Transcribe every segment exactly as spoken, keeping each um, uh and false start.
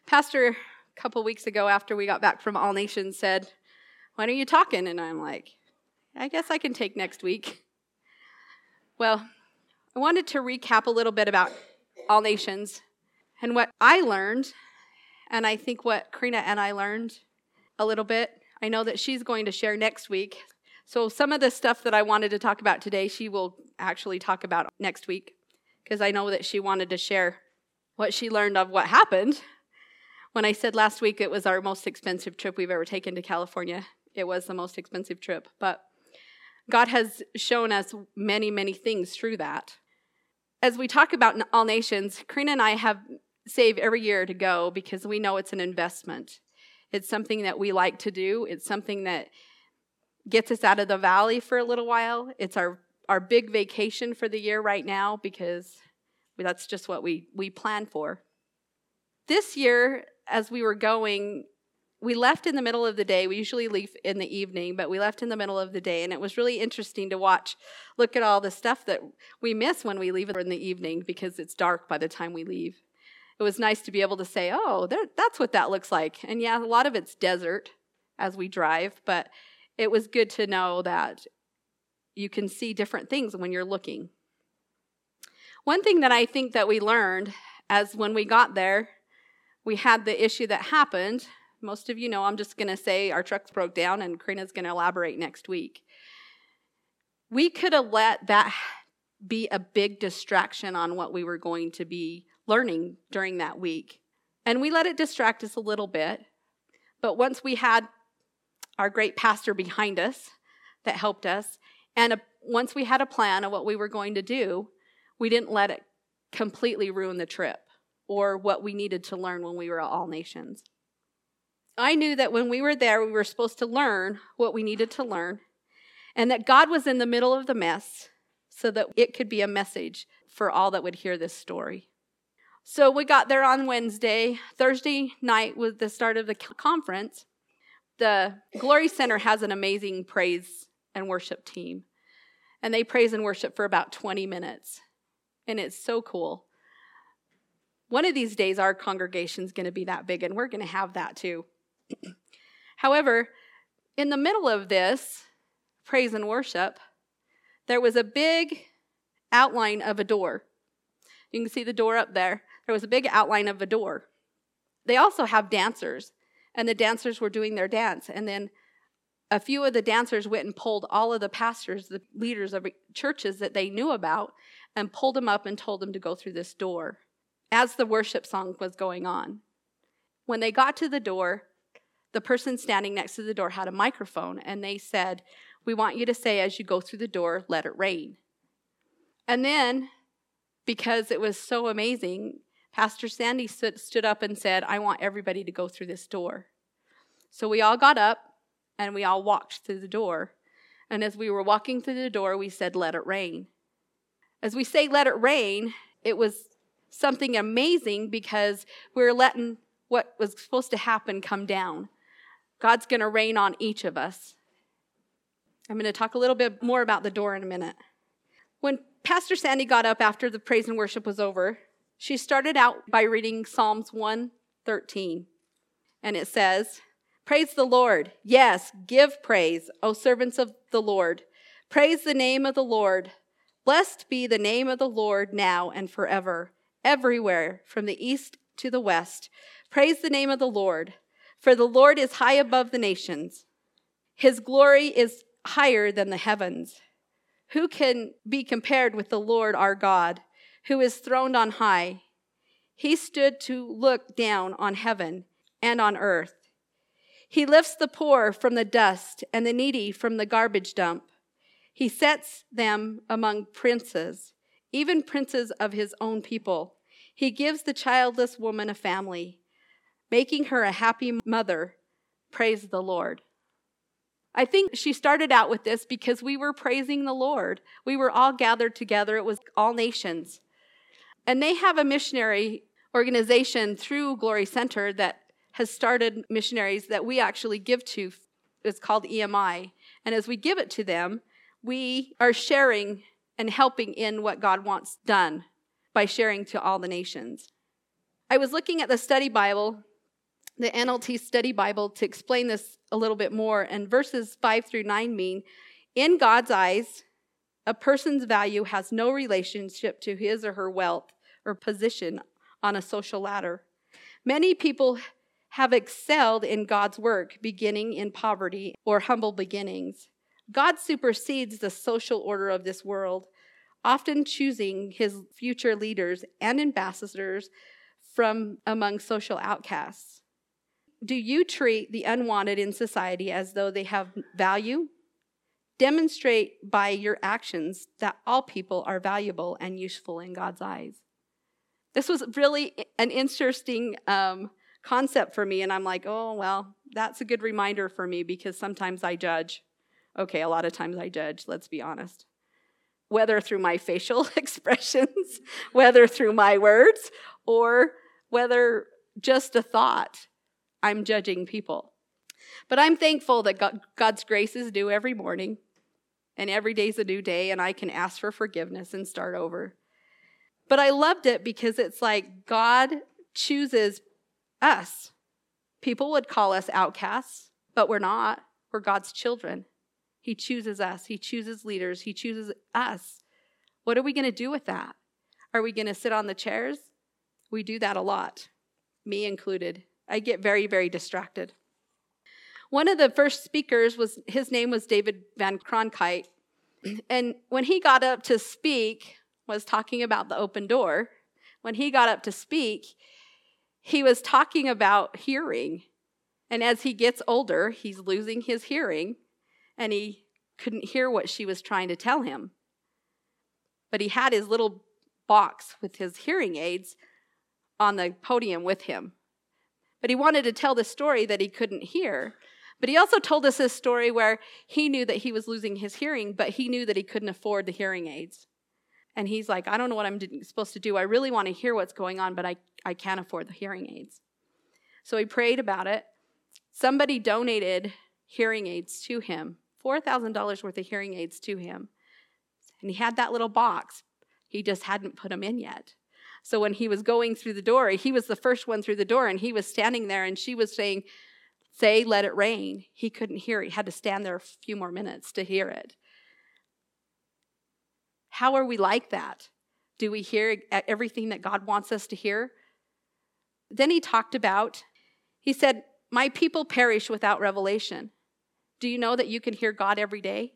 Pastor, a couple weeks ago after we got back from All Nations, said, "When are you talking?" And I'm like, I guess I can take next week. Well, I wanted to recap a little bit about All Nations and what I learned, and I think what Karina and I learned a little bit. I know that she's going to share next week. So some of the stuff that I wanted to talk about today, she will actually talk about next week, because I know that she wanted to share what she learned of what happened. When I said last week it was our most expensive trip we've ever taken to California, it was the most expensive trip. But God has shown us many, many things through that. As we talk about All Nations, Karina and I have saved every year to go because we know it's an investment. It's something that we like to do. It's something that gets us out of the valley for a little while. It's our, our big vacation for the year right now because that's just what we, we plan for. This year, as we were going, we left in the middle of the day. We usually leave in the evening, but we left in the middle of the day, and it was really interesting to watch, look at all the stuff that we miss when we leave in the evening because it's dark by the time we leave. It was nice to be able to say, oh, there, that's what that looks like. And yeah, a lot of it's desert as we drive, but it was good to know that you can see different things when you're looking. One thing that I think that we learned as when we got there, we had the issue that happened. Most of you know, I'm just going to say our trucks broke down, and Karina's going to elaborate next week. We could have let that be a big distraction on what we were going to be learning during that week. And we let it distract us a little bit. But once we had our great pastor behind us that helped us, and a, once we had a plan of what we were going to do, we didn't let it completely ruin the trip or what we needed to learn when we were at All Nations. I knew that when we were there, we were supposed to learn what we needed to learn, and that God was in the middle of the mess so that it could be a message for all that would hear this story. So we got there on Wednesday. Thursday night was the start of the conference. The Glory Center has an amazing praise and worship team, and they praise and worship for about twenty minutes, and it's so cool. One of these days, our congregation's going to be that big, and we're going to have that too. However, in the middle of this praise and worship, there was a big outline of a door. You can see the door up there. There was a big outline of a door. They also have dancers, and the dancers were doing their dance. And then a few of the dancers went and pulled all of the pastors, the leaders of churches that they knew about, and pulled them up and told them to go through this door as the worship song was going on. When they got to the door, the person standing next to the door had a microphone, and they said, "We want you to say as you go through the door, let it rain." And then, because it was so amazing, Pastor Sandy stood, stood up and said, "I want everybody to go through this door." So we all got up, and we all walked through the door. And as we were walking through the door, we said, "Let it rain." As we say, "Let it rain," it was something amazing because we were letting what was supposed to happen come down. God's going to rain on each of us. I'm going to talk a little bit more about the door in a minute. When Pastor Sandy got up after the praise and worship was over, she started out by reading Psalms one thirteen. And it says, "Praise the Lord. Yes, give praise, O servants of the Lord. Praise the name of the Lord. Blessed be the name of the Lord now and forever. Everywhere, from the east to the west, praise the name of the Lord. For the Lord is high above the nations. His glory is higher than the heavens. Who can be compared with the Lord our God, who is throned on high? He stood to look down on heaven and on earth. He lifts the poor from the dust and the needy from the garbage dump. He sets them among princes, even princes of his own people. He gives the childless woman a family, making her a happy mother. Praise the Lord." I think she started out with this because we were praising the Lord. We were all gathered together. It was All Nations. And they have a missionary organization through Glory Center that has started missionaries that we actually give to. It's called E M I. And as we give it to them, we are sharing and helping in what God wants done by sharing to all the nations. I was looking at the study Bible the N L T Study Bible to explain this a little bit more. And verses five through nine mean, in God's eyes, a person's value has no relationship to his or her wealth or position on a social ladder. Many people have excelled in God's work, beginning in poverty or humble beginnings. God supersedes the social order of this world, often choosing his future leaders and ambassadors from among social outcasts. Do you treat the unwanted in society as though they have value? Demonstrate by your actions that all people are valuable and useful in God's eyes. This was really an interesting um, concept for me, and I'm like, oh, well, that's a good reminder for me because sometimes I judge. Okay, a lot of times I judge, let's be honest. Whether through my facial expressions, whether through my words, or whether just a thought, I'm judging people. But I'm thankful that God, God's grace is due every morning, and every day's a new day, and I can ask for forgiveness and start over. But I loved it because it's like God chooses us. People would call us outcasts, but we're not. We're God's children. He chooses us. He chooses leaders. He chooses us. What are we going to do with that? Are we going to sit on the chairs? We do that a lot, me included. I get very, very distracted. One of the first speakers, was his name was David Van Cronkite. And when he got up to speak, was talking about the open door. When he got up to speak, he was talking about hearing. And as he gets older, he's losing his hearing. And he couldn't hear what she was trying to tell him. But he had his little box with his hearing aids on the podium with him. But he wanted to tell the story that he couldn't hear. But he also told us this story where he knew that he was losing his hearing, but he knew that he couldn't afford the hearing aids. And he's like, I don't know what I'm supposed to do. I really want to hear what's going on, but I, I can't afford the hearing aids. So he prayed about it. Somebody donated hearing aids to him, four thousand dollars worth of hearing aids to him. And he had that little box. He just hadn't put them in yet. So when he was going through the door, he was the first one through the door, and he was standing there, and she was saying, say, let it rain. He couldn't hear it. He had to stand there a few more minutes to hear it. How are we like that? Do we hear everything that God wants us to hear? Then he talked about, he said, my people perish without revelation. Do you know that you can hear God every day?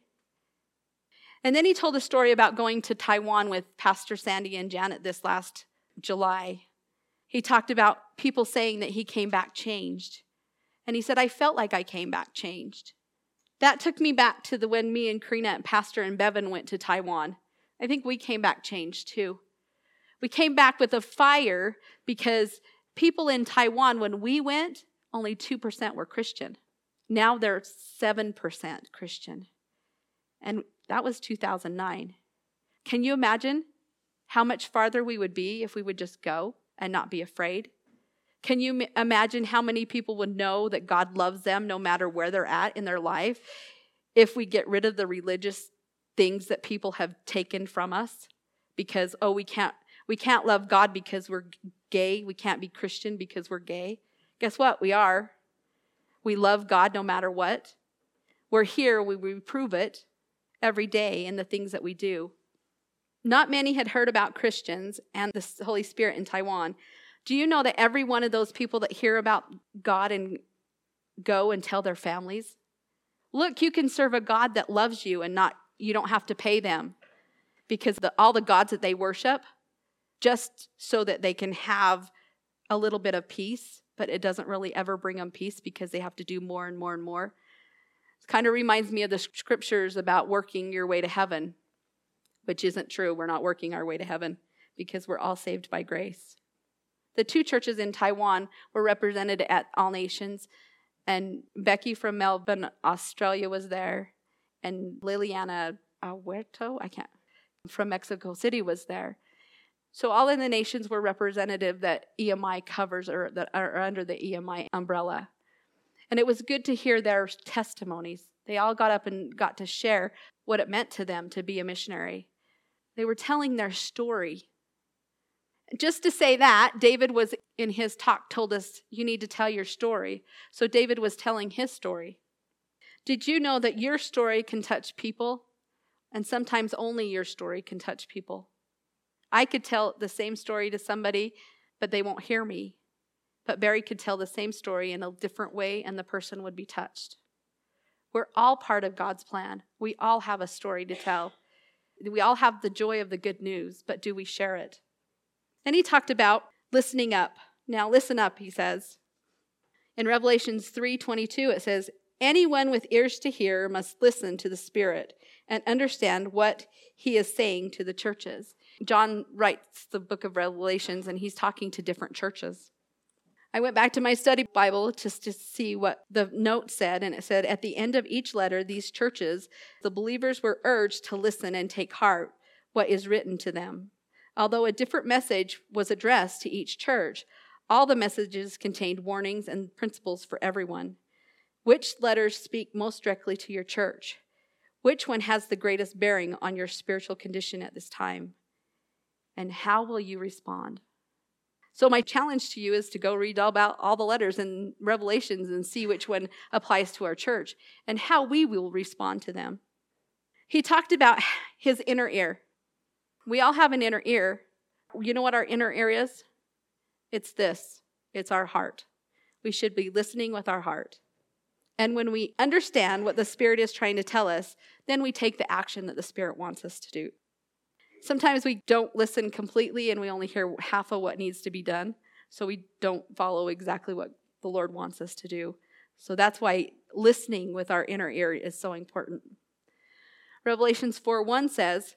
And then he told a story about going to Taiwan with Pastor Sandy and Janet this last July. He talked about people saying that he came back changed. And he said, I felt like I came back changed. That took me back to the when me and Karina and Pastor and Bevan went to Taiwan. I think we came back changed too. We came back with a fire because people in Taiwan, when we went, only two percent were Christian. Now they're seven percent Christian. And that was two thousand nine. Can you imagine how much farther we would be if we would just go and not be afraid? Can you imagine how many people would know that God loves them no matter where they're at in their life if we get rid of the religious things that people have taken from us? Because, oh, we can't we can't love God because we're gay. We can't be Christian because we're gay. Guess what? We are. We love God no matter what. We're here. We, we prove it every day in the things that we do. Not many had heard about Christians and the Holy Spirit in Taiwan. Do you know that every one of those people that hear about God and go and tell their families, look, you can serve a God that loves you and not you don't have to pay them, because the, all the gods that they worship, just so that they can have a little bit of peace, but it doesn't really ever bring them peace because they have to do more and more and more. It kind of reminds me of the scriptures about working your way to heaven, which isn't true. We're not working our way to heaven because we're all saved by grace. The two churches in Taiwan were represented at All Nations, and Becky from Melbourne, Australia was there, and Liliana Huerto, I can't, from Mexico City was there. So all of the nations were representative that E M I covers or that are under the E M I umbrella. And it was good to hear their testimonies. They all got up and got to share what it meant to them to be a missionary. They were telling their story. Just to say that, David was in his talk told us you need to tell your story. So David was telling his story. Did you know that your story can touch people? And sometimes only your story can touch people. I could tell the same story to somebody, but they won't hear me. But Barry could tell the same story in a different way, and the person would be touched. We're all part of God's plan. We all have a story to tell. We all have the joy of the good news, but do we share it? Then he talked about listening up. Now listen up, he says. In Revelations three twenty-two, it says, anyone with ears to hear must listen to the Spirit and understand what he is saying to the churches. John writes the book of Revelations, and he's talking to different churches. I went back to my study Bible just to see what the note said, and it said, at the end of each letter, these churches, the believers were urged to listen and take heart what is written to them. Although a different message was addressed to each church, all the messages contained warnings and principles for everyone. Which letters speak most directly to your church? Which one has the greatest bearing on your spiritual condition at this time? And how will you respond? So my challenge to you is to go read all about all the letters in Revelations and see which one applies to our church and how we will respond to them. He talked about his inner ear. We all have an inner ear. You know what our inner ear is? It's this. It's our heart. We should be listening with our heart. And when we understand what the Spirit is trying to tell us, then we take the action that the Spirit wants us to do. Sometimes we don't listen completely and we only hear half of what needs to be done. So we don't follow exactly what the Lord wants us to do. So that's why listening with our inner ear is so important. Revelations four one says,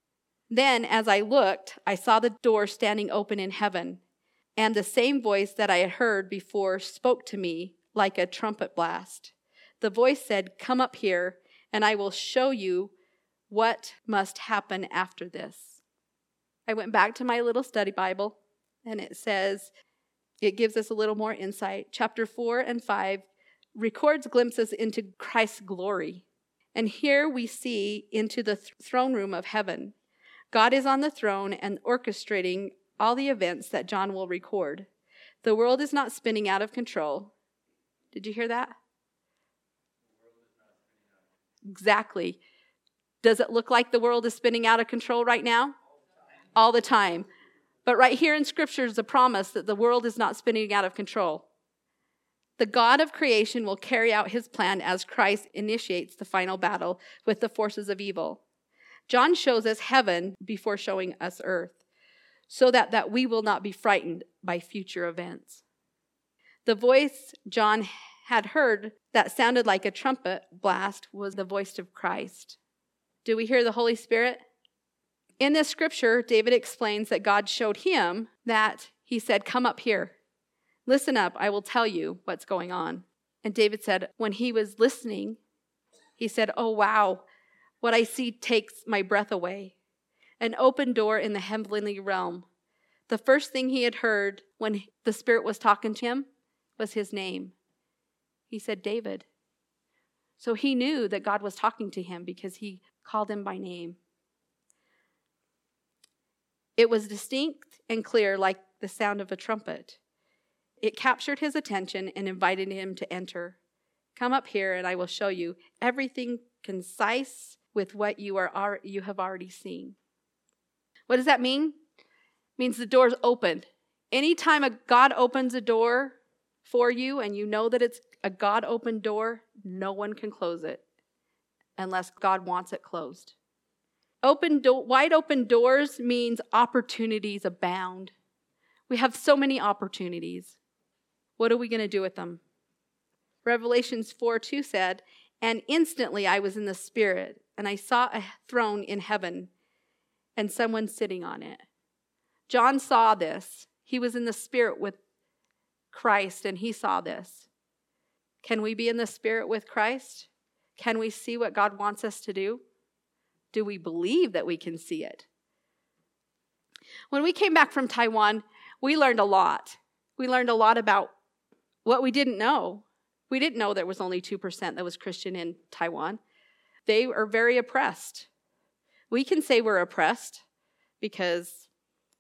then as I looked, I saw the door standing open in heaven, and the same voice that I had heard before spoke to me like a trumpet blast. The voice said, come up here, and I will show you what must happen after this. I went back to my little study Bible, and it says, it gives us a little more insight. Chapter four and five records glimpses into Christ's glory. And here we see into the th- throne room of heaven. God is on the throne and orchestrating all the events that John will record. The world is not spinning out of control. Did you hear that? Exactly. Does it look like the world is spinning out of control right now? All the time. But right here in Scripture is a promise that the world is not spinning out of control. The God of creation will carry out his plan as Christ initiates the final battle with the forces of evil. John shows us heaven before showing us earth, so that, that we will not be frightened by future events. The voice John had heard that sounded like a trumpet blast was the voice of Christ. Do we hear the Holy Spirit? In this scripture, David explains that God showed him that he said, come up here. Listen up, I will tell you what's going on. And David said, when he was listening, he said, oh, wow, what I see takes my breath away. An open door in the heavenly realm. The first thing he had heard when the Spirit was talking to him was his name. He said, David. So he knew that God was talking to him because he called him by name. It was distinct and clear like the sound of a trumpet. It captured his attention and invited him to enter. Come up here and I will show you everything concise with what you are you have already seen. What does that mean? It means the door's open. Anytime a God opens a door for you and you know that it's a God-opened door, no one can close it unless God wants it closed. Open do- wide open doors means opportunities abound. We have so many opportunities. What are we going to do with them? Revelations four two said, and instantly I was in the Spirit, and I saw a throne in heaven and someone sitting on it. John saw this. He was in the Spirit with Christ, and he saw this. Can we be in the Spirit with Christ? Can we see what God wants us to do? Do we believe that we can see it? When we came back from Taiwan, we learned a lot. We learned a lot about what we didn't know. We didn't know there was only two percent that was Christian in Taiwan. They are very oppressed. We can say we're oppressed because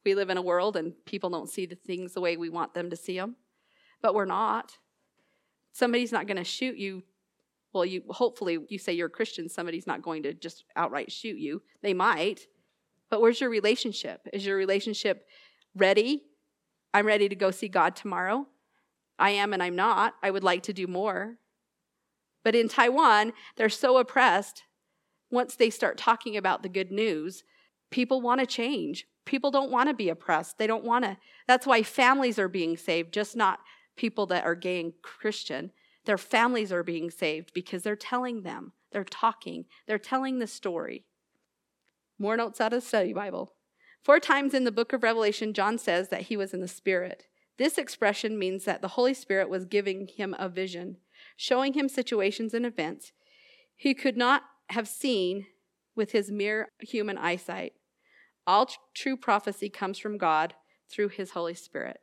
We live in a world and people don't see the things the way we want them to see them, but we're not. Somebody's not going to shoot you. Well, you hopefully you say you're a Christian, somebody's not going to just outright shoot you. They might. But where's your relationship? Is your relationship ready? I'm ready to go see God tomorrow. I am and I'm not. I would like to do more. But in Taiwan, they're so oppressed. Once they start talking about the good news, people want to change. People don't want to be oppressed. They don't want to. That's why families are being saved, just not people that are gay and Christian. Their families are being saved because they're telling them. They're talking. They're telling the story. More notes out of the study Bible. Four times in the book of Revelation, John says that he was in the Spirit. This expression means that the Holy Spirit was giving him a vision, showing him situations and events he could not have seen with his mere human eyesight. All tr- true prophecy comes from God through his Holy Spirit.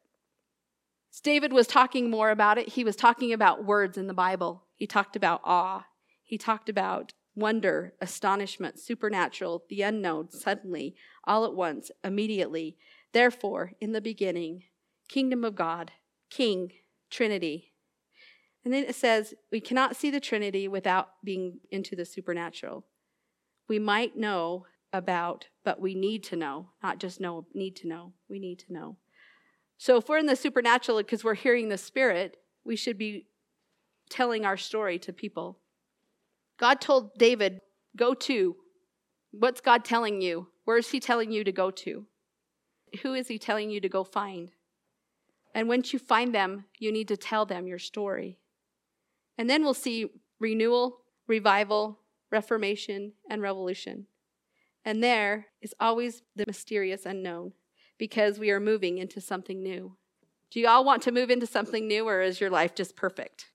As David was talking more about it, he was talking about words in the Bible. He talked about awe. He talked about wonder, astonishment, supernatural, the unknown, suddenly, all at once, immediately. Therefore, in the beginning, kingdom of God, King, Trinity. And then it says, we cannot see the Trinity without being into the supernatural. We might know about, but we need to know, not just know, need to know. We need to know. So if we're in the supernatural because we're hearing the Spirit, we should be telling our story to people. God told David, go to. What's God telling you? Where is he telling you to go to? Who is he telling you to go find? And once you find them, you need to tell them your story. And then we'll see renewal, revival, reformation, and revolution. And there is always the mysterious unknown because we are moving into something new. Do you all want to move into something new, or is your life just perfect?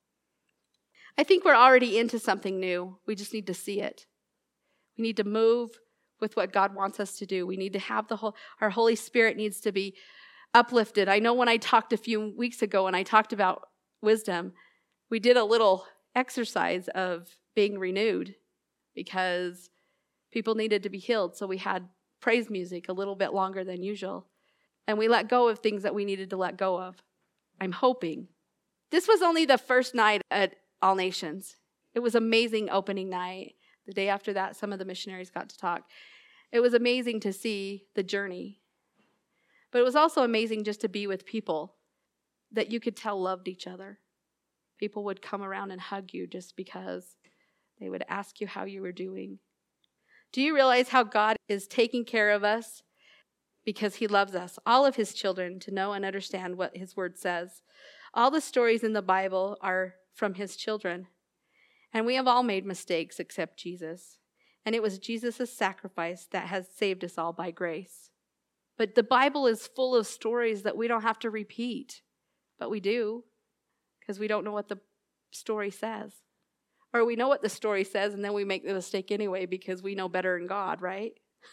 I think we're already into something new. We just need to see it. We need to move with what God wants us to do. We need to have the whole, our Holy Spirit needs to be uplifted. I know when I talked a few weeks ago and I talked about wisdom, we did a little exercise of being renewed because people needed to be healed. So we had praise music a little bit longer than usual. And we let go of things that we needed to let go of. I'm hoping. This was only the first night at All Nations. It was amazing opening night. The day after that, some of the missionaries got to talk. It was amazing to see the journey. But it was also amazing just to be with people that you could tell loved each other. People would come around and hug you just because they would ask you how you were doing. Do you realize how God is taking care of us? Because he loves us, all of his children, to know and understand what his word says. All the stories in the Bible are from his children. And we have all made mistakes except Jesus. And it was Jesus' sacrifice that has saved us all by grace. But the Bible is full of stories that we don't have to repeat. But we do, because we don't know what the story says. Or we know what the story says, and then we make the mistake anyway because we know better than God, right?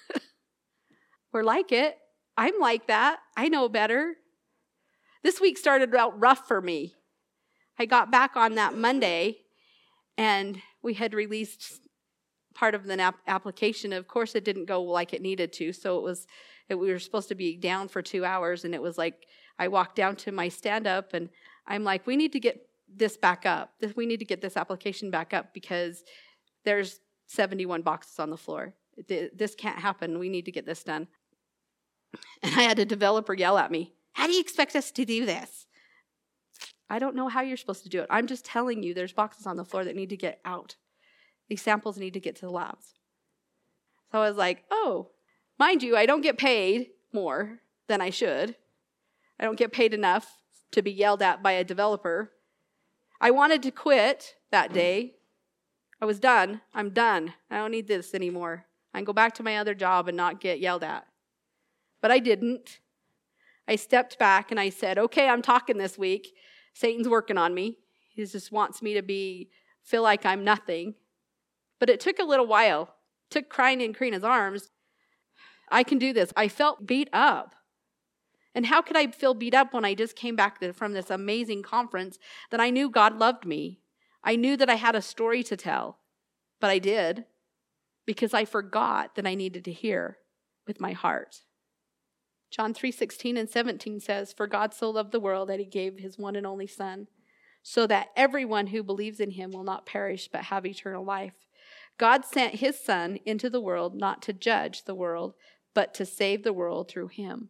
We're like it. I'm like that. I know better. This week started out rough for me. I got back on that Monday, and we had released part of the ap- application. Of course, it didn't go like it needed to, so it was. It, we were supposed to be down for two hours, and it was like I walked down to my stand-up, and I'm like, we need to get this back up. We need to get this application back up because there's seventy-one boxes on the floor. This can't happen. We need to get this done. And I had a developer yell at me, how do you expect us to do this? I don't know how you're supposed to do it. I'm just telling you there's boxes on the floor that need to get out. These samples need to get to the labs. So I was like, oh, mind you, I don't get paid more than I should. I don't get paid enough to be yelled at by a developer. I wanted to quit that day. I was done. I'm done. I don't need this anymore. I can go back to my other job and not get yelled at. But I didn't. I stepped back and I said, okay, I'm talking this week. Satan's working on me. He just wants me to be, feel like I'm nothing. But it took a little while. It took crying in Karina's arms. I can do this. I felt beat up. And how could I feel beat up when I just came back from this amazing conference that I knew God loved me? I knew that I had a story to tell. But I did because I forgot that I needed to hear with my heart. John three sixteen and seventeen says, "For God so loved the world that he gave his one and only Son, so that everyone who believes in him will not perish but have eternal life." God sent his Son into the world not to judge the world, but to save the world through him.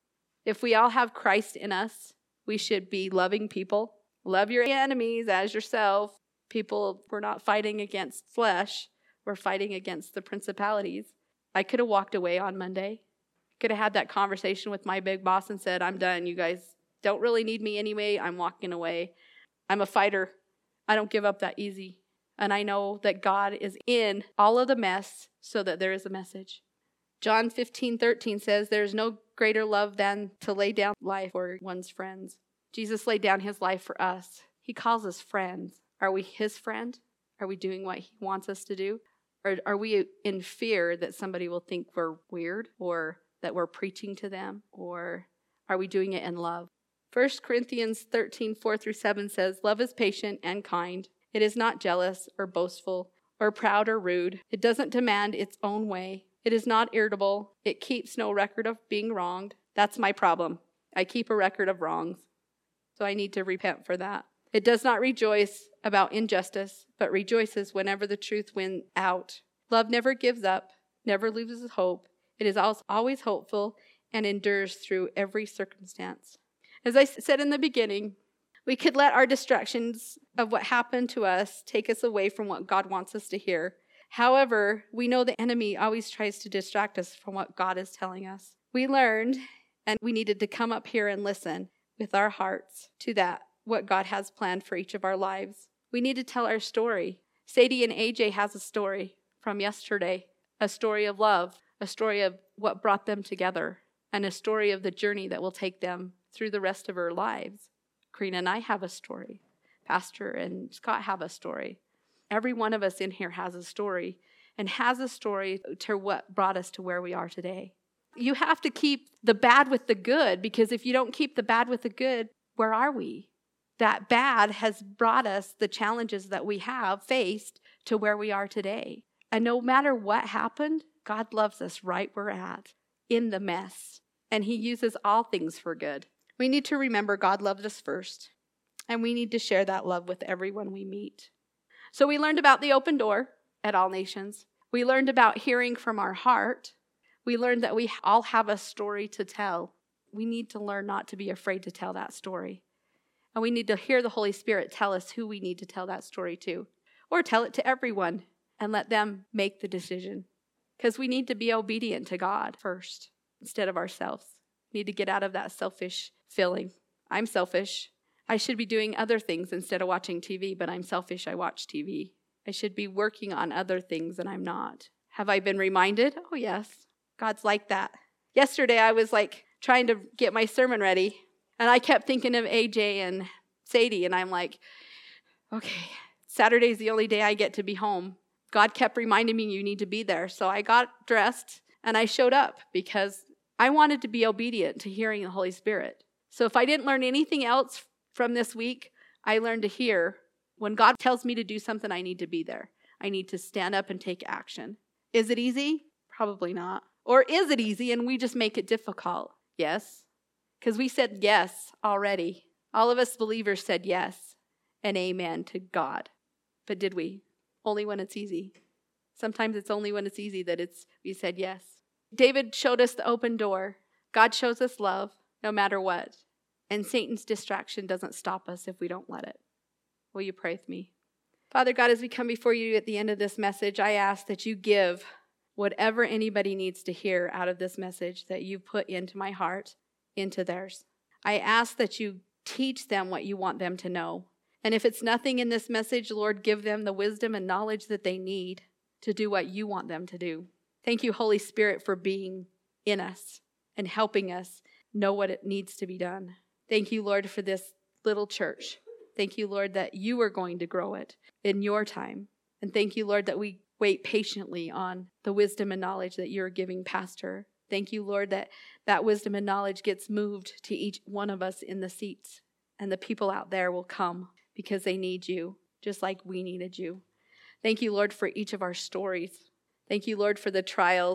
If we all have Christ in us, we should be loving people. Love your enemies as yourself. People, we're not fighting against flesh. We're fighting against the principalities. I could have walked away on Monday. Could have had that conversation with my big boss and said, "I'm done. You guys don't really need me anyway. I'm walking away." I'm a fighter. I don't give up that easy. And I know that God is in all of the mess so that there is a message. John fifteen thirteen says, "There is no greater love than to lay down life for one's friends." Jesus laid down his life for us. He calls us friends. Are we his friend? Are we doing what he wants us to do? Or are we in fear that somebody will think we're weird, or that we're preaching to them? Or are we doing it in love? First Corinthians thirteen, four through seven says, "Love is patient and kind. It is not jealous or boastful or proud or rude. It doesn't demand its own way. It is not irritable. It keeps no record of being wronged." That's my problem. I keep a record of wrongs. So I need to repent for that. "It does not rejoice about injustice, but rejoices whenever the truth wins out. Love never gives up, never loses hope. It is always hopeful and endures through every circumstance." As I said in the beginning, we could let our distractions of what happened to us take us away from what God wants us to hear. However, we know the enemy always tries to distract us from what God is telling us. We learned, and we needed to come up here and listen with our hearts to that, what God has planned for each of our lives. We need to tell our story. Sadie and A J has a story from yesterday, a story of love, a story of what brought them together, and a story of the journey that will take them through the rest of our lives. Karina and I have a story. Pastor and Scott have a story. Every one of us in here has a story, and has a story to what brought us to where we are today. You have to keep the bad with the good, because if you don't keep the bad with the good, where are we? That bad has brought us the challenges that we have faced to where we are today. And no matter what happened, God loves us right where we're at, in the mess. And he uses all things for good. We need to remember God loved us first, and we need to share that love with everyone we meet. So we learned about the open door at All Nations. We learned about hearing from our heart. We learned that we all have a story to tell. We need to learn not to be afraid to tell that story. And we need to hear the Holy Spirit tell us who we need to tell that story to, or tell it to everyone and let them make the decision. Because we need to be obedient to God first instead of ourselves. We need to get out of that selfish feeling. I'm selfish. I should be doing other things instead of watching T V, but I'm selfish. I watch T V. I should be working on other things, and I'm not. Have I been reminded? Oh, yes. God's like that. Yesterday, I was like trying to get my sermon ready, and I kept thinking of A J and Sadie, and I'm like, okay, Saturday's the only day I get to be home. God kept reminding me you need to be there. So I got dressed, and I showed up because I wanted to be obedient to hearing the Holy Spirit. So if I didn't learn anything else from this week, I learned to hear when God tells me to do something, I need to be there. I need to stand up and take action. Is it easy? Probably not. Or is it easy and we just make it difficult? Yes. Because we said yes already. All of us believers said yes and amen to God. But did we? Only when it's easy. Sometimes it's only when it's easy that it's we said yes. David showed us the open door. God shows us love no matter what. And Satan's distraction doesn't stop us if we don't let it. Will you pray with me? Father God, as we come before you at the end of this message, I ask that you give whatever anybody needs to hear out of this message that you put into my heart, into theirs. I ask that you teach them what you want them to know. And if it's nothing in this message, Lord, give them the wisdom and knowledge that they need to do what you want them to do. Thank you, Holy Spirit, for being in us and helping us know what it needs to be done. Thank you, Lord, for this little church. Thank you, Lord, that you are going to grow it in your time. And thank you, Lord, that we wait patiently on the wisdom and knowledge that you're giving Pastor. Thank you, Lord, that that wisdom and knowledge gets moved to each one of us in the seats. And the people out there will come because they need you, just like we needed you. Thank you, Lord, for each of our stories. Thank you, Lord, for the trials.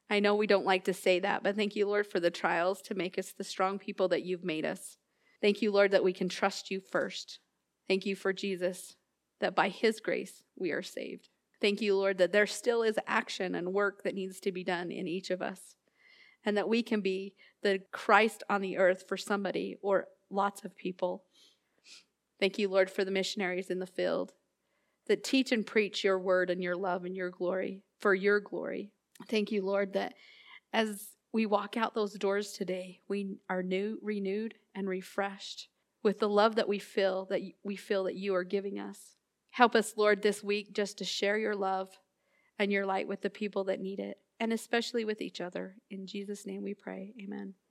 I know we don't like to say that, but thank you, Lord, for the trials to make us the strong people that you've made us. Thank you, Lord, that we can trust you first. Thank you for Jesus, that by his grace we are saved. Thank you, Lord, that there still is action and work that needs to be done in each of us, and that we can be the Christ on the earth for somebody or lots of people. Thank you, Lord, for the missionaries in the field that teach and preach your word and your love and your glory, for your glory. Thank you, Lord, that as we walk out those doors today, we are new, renewed and refreshed with the love that we feel, that we feel that you are giving us. Help us, Lord, this week just to share your love and your light with the people that need it, and especially with each other. In Jesus' name we pray. Amen.